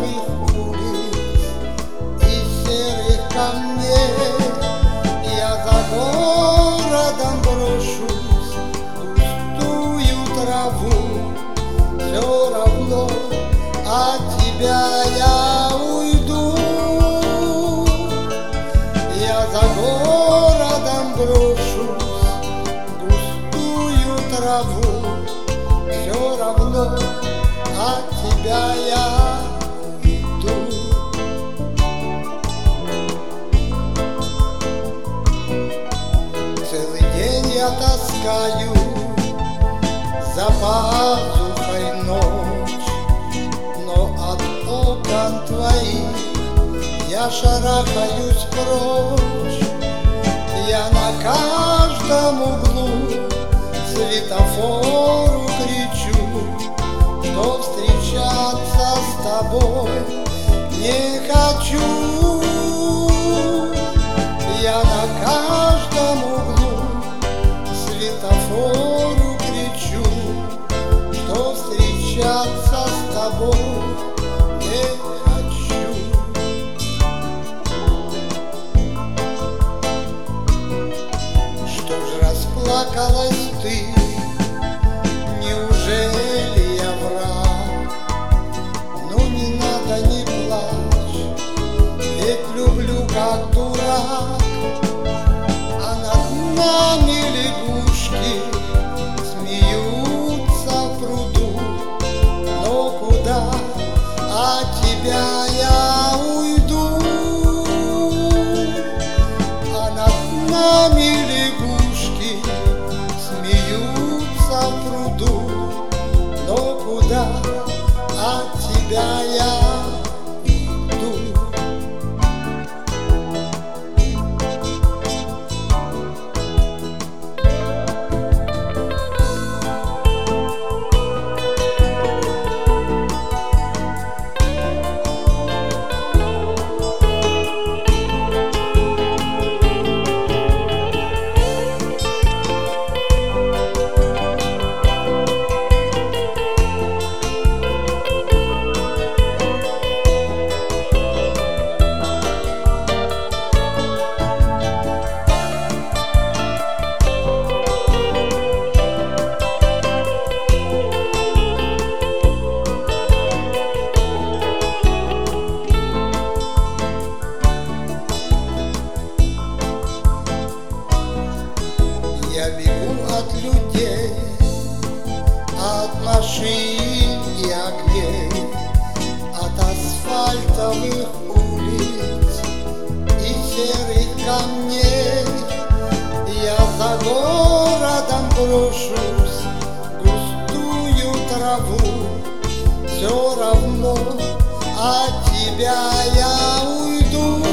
асфальтовых улиц и серых камней. Я за городом брошусь в густую траву, все равно от тебя я уйду. Я за городом брошусь в густую траву, все равно от тебя я уйду. Целый день я таскаю за пазухой ночь, но от окон твоих я шарахаюсь прочь. Я на каждом углу светофору кричу, что встречаться с тобой не хочу. Я на каждом углу светофору кричу, что встречаться с тобой не хочу. Что ж расплакалась ты? Неужели я враг? Ну не надо, не плачь, ведь люблю как дурак. А над нами лягушки смеются в пруду. Но куда от тебя я уйду? А над нами лягушки смеются в пруду. Но куда от тебя я уйду? Я бегу от людей, от машин и огней, от асфальтовых улиц и серых камней. Я за городом брошусь в густую траву, все равно от тебя я уйду.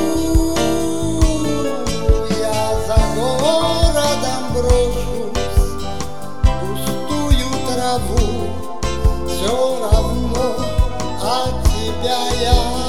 Я за городом брошусь в густую траву, все равно от тебя я